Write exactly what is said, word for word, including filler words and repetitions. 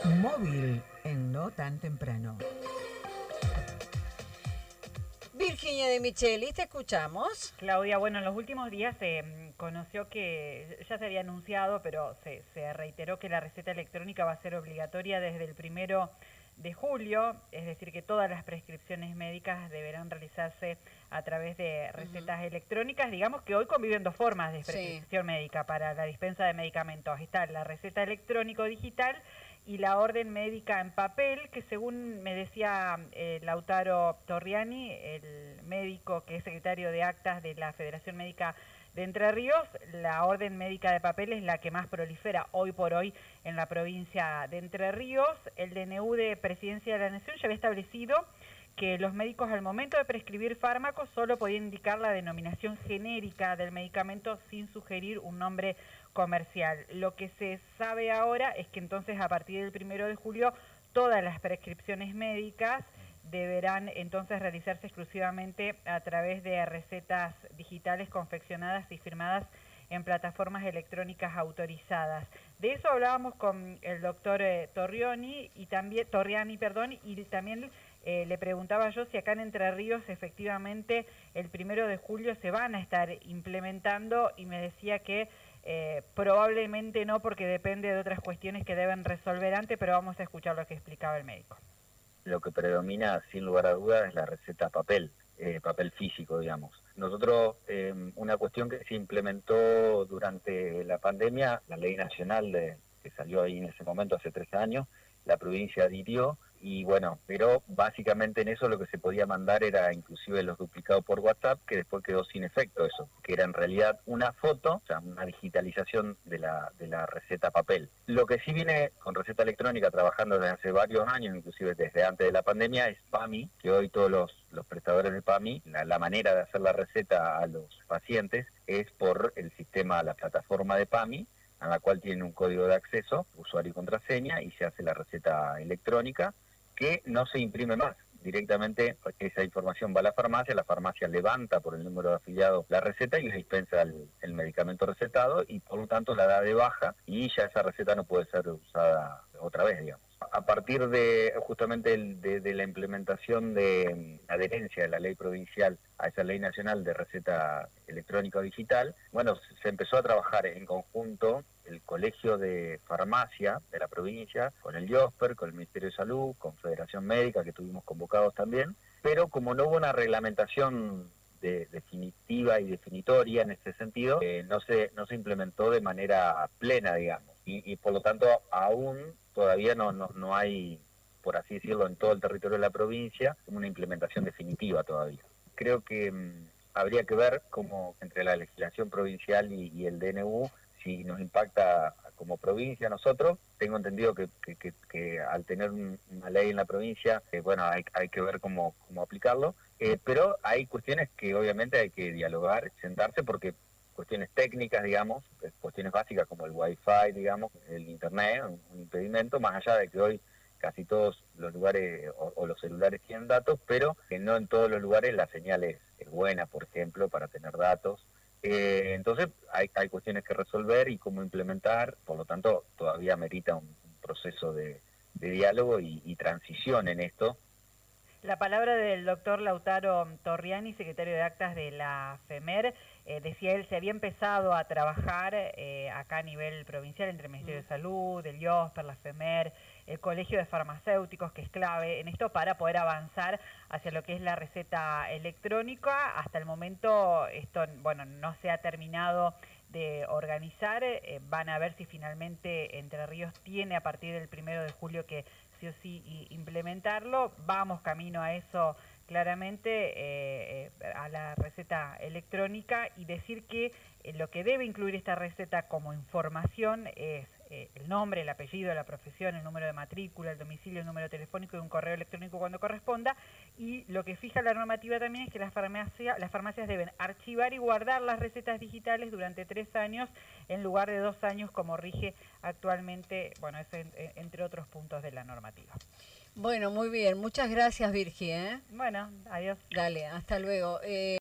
Móvil en No Tan Temprano. Virginia de Micheli, te escuchamos. Claudia, bueno, en los últimos días se eh, conoció que ya se había anunciado, pero se, se reiteró que la receta electrónica va a ser obligatoria desde el primero de julio, es decir, que todas las prescripciones médicas deberán realizarse a través de recetas uh-huh. electrónicas. Digamos que hoy conviven dos formas de prescripción sí. médica para la dispensa de medicamentos. Está la receta electrónico digital y la orden médica en papel, que según me decía eh, Lautaro Torriani, el médico que es secretario de actas de la Federación Médica de Entre Ríos, la orden médica de papel es la que más prolifera hoy por hoy en la provincia de Entre Ríos. El D N U de Presidencia de la Nación ya había establecido que los médicos al momento de prescribir fármacos solo podían indicar la denominación genérica del medicamento sin sugerir un nombre comercial. Lo que se sabe ahora es que entonces a partir del primero de julio todas las prescripciones médicas deberán entonces realizarse exclusivamente a través de recetas digitales confeccionadas y firmadas en plataformas electrónicas autorizadas. De eso hablábamos con el doctor eh, Torriani y también Torriani, perdón, y también eh, le preguntaba yo si acá en Entre Ríos efectivamente el primero de julio se van a estar implementando, y me decía que eh, probablemente no, porque depende de otras cuestiones que deben resolver antes, pero vamos a escuchar lo que explicaba el médico. Lo que predomina, sin lugar a dudas, es la receta papel, eh, papel físico, digamos. Nosotros, eh, una cuestión que se implementó durante la pandemia, la ley nacional de, que salió ahí en ese momento hace tres años, la provincia adhirió, y bueno, pero básicamente en eso lo que se podía mandar era inclusive los duplicados por WhatsApp, que después quedó sin efecto eso, que era en realidad una foto, o sea, una digitalización de la, de la receta papel. Lo que sí viene con receta electrónica trabajando desde hace varios años, inclusive desde antes de la pandemia, es PAMI, que hoy todos los, los prestadores de PAMI, la, la manera de hacer la receta a los pacientes es por el sistema, la plataforma de PAMI, a la cual tienen un código de acceso, usuario y contraseña, y se hace la receta electrónica, que no se imprime más. Directamente esa información va a la farmacia, la farmacia levanta por el número de afiliados la receta y le dispensa el, el medicamento recetado, y por lo tanto la da de baja, y ya esa receta no puede ser usada otra vez, digamos. A partir de justamente el, de, de la implementación de adherencia de la ley provincial a esa ley nacional de receta electrónica o digital, bueno, se empezó a trabajar en conjunto el Colegio de Farmacia de la provincia, con el IOSPER, con el Ministerio de Salud, con Federación Médica, que tuvimos convocados también, pero como no hubo una reglamentación de, definitiva y definitoria en este sentido, eh, no se no se implementó de manera plena, digamos, y, y por lo tanto aún todavía no, no, no hay, por así decirlo, en todo el territorio de la provincia, una implementación definitiva todavía. Creo que mmm, habría que ver cómo entre la legislación provincial y, y el D N U, si nos impacta como provincia nosotros. Tengo entendido que, que, que, que al tener un, una ley en la provincia, eh, bueno, hay, hay que ver cómo, cómo aplicarlo, eh, pero hay cuestiones que obviamente hay que dialogar, sentarse, porque cuestiones técnicas, digamos, cuestiones básicas como el wifi, digamos, el internet, un, un impedimento, más allá de que hoy casi todos los lugares o, o los celulares tienen datos, pero que no en todos los lugares la señal es, es buena, por ejemplo, para tener datos. Eh, entonces hay, hay cuestiones que resolver y cómo implementar, por lo tanto todavía merita un, un proceso de, de diálogo y, y transición en esto. La palabra del doctor Lautaro Torriani, secretario de actas de la FEMER, eh, decía él, se había empezado a trabajar eh, acá a nivel provincial entre el Ministerio de Salud, el IOSPER, la FEMER, el Colegio de Farmacéuticos, que es clave en esto para poder avanzar hacia lo que es la receta electrónica. Hasta el momento esto, bueno, no se ha terminado de organizar, eh, van a ver si finalmente Entre Ríos tiene a partir del primero de julio que sí o sí implementarlo. Vamos camino a eso claramente, eh, eh, a la receta electrónica, y decir que eh, lo que debe incluir esta receta como información es eh, el nombre, el apellido, la profesión, el número de matrícula, el domicilio, el número telefónico y un correo electrónico cuando corresponda. Y lo que fija la normativa también es que las farmacias, las farmacias deben archivar y guardar las recetas digitales durante tres años en lugar de dos años como rige actualmente. Bueno, eso en, entre otros puntos de la normativa. Bueno, muy bien. Muchas gracias, Virgi, ¿eh? Bueno, adiós. Dale, hasta luego. Eh...